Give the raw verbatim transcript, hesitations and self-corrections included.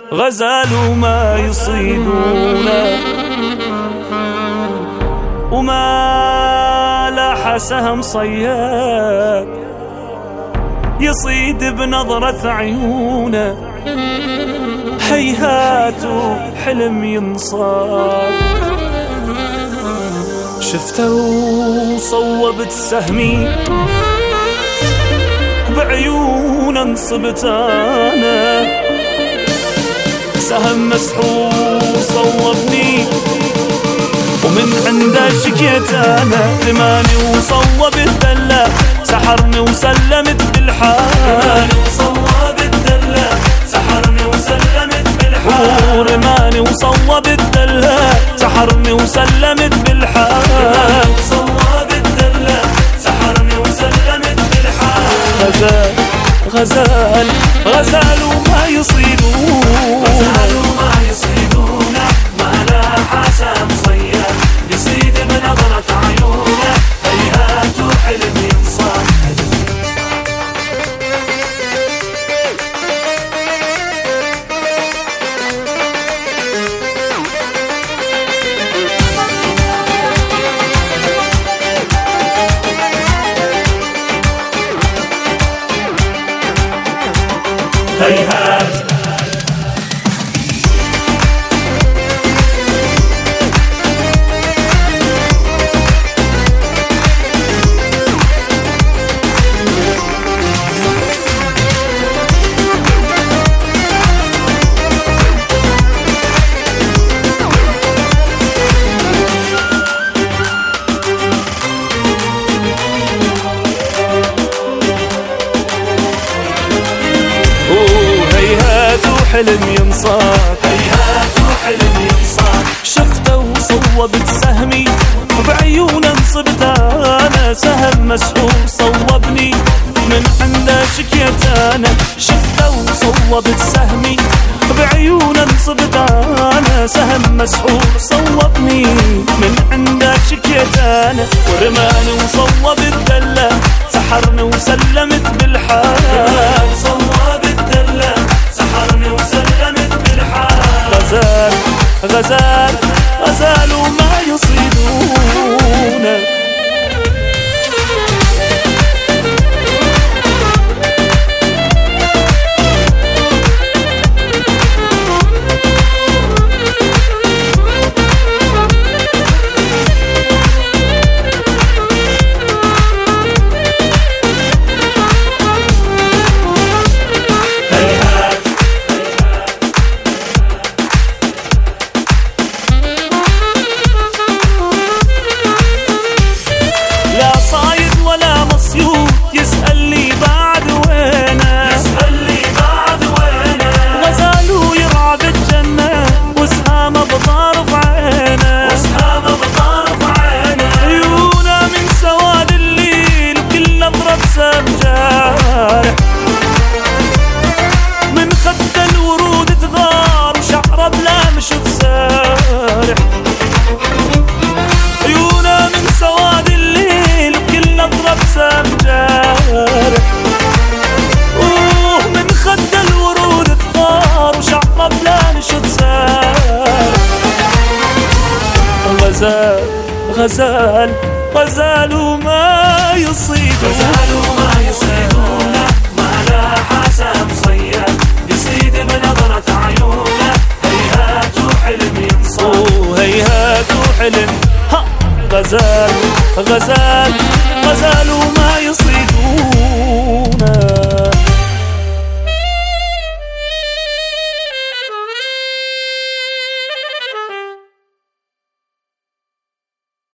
غزال وما يصيدونه، وما لاح سهم صياد يصيد بنظرة عيونه، هيهات حلم ينصاد. شفته وصوبت سهمي بعيونه انصبت انا، سهم مسحور صوبني ومن عنده شكيت انا، رماني وصوب الدلة سحرني وسلمت بالحال، وصوب الدلة سحرني وسلمت بالحال، ورماني وصوب الدلة سحرني وسلمت بالحال، وصوب الدلة سحرني وسلمت بالحال. غزال غزال غزال وما يصيدونه، غزال وما يصيدونه، ما لاح سهم صياد يصيد بنظرة عيونه، هيهات وحلم ينصاد. هيهات حلم ينصاد، هيهات وحلم ينصاد. شفته وصوبت سهمي بعيونه انصبت انا، سهم مسحور صوبني من عنده شكيت انا، شفته وصوبت سهمي بعيونه انصبت انا، سهم مسحور صوبني من عنده شكيت انا، ورماني وصوب الدلة سحرني وسلمت بالحال، صوب الدلة سحرني وسلمت بالحال. غزال غزال غزال وما يصيدونه، يسألني بعد وينه، يسألني بعد وينه. غزال ويرعى بالجنة وسهامه بطرف عينه، وسهامه بطرف عينه. عيونه من سواد الليل وكل نظرة بسام جارح، من خد الورود تغار وشعره بلا مشط سارح، عيونه من سواد الليل وكل نظرة بسام جارح، اوه من خد الورود ثار وشعره بلا نشط سارح. غزال غزال غزال وما يصيدونه، غزال وما يصيدونه، ما لاح سهم صياد يصيد بنظرة عيونه، هيهات وحلم ينصاد. اوه هيهات وحلم، ها غزال غزال غزال وما يصيدونه.